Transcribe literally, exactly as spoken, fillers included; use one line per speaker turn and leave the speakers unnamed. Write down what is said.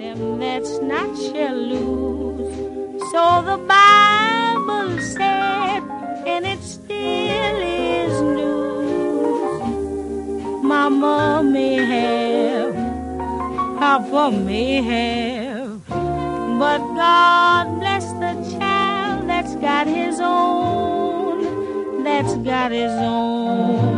them that's not shall lose. So the Bible said, and it still is news. Mama may have, Papa may have, but God bless the child that's got his own, that's got his own.